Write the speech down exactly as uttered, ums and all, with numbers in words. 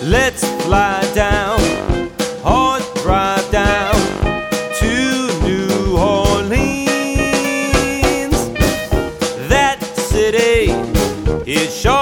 Let's fly down, or drive down to New Orleans. That city is sure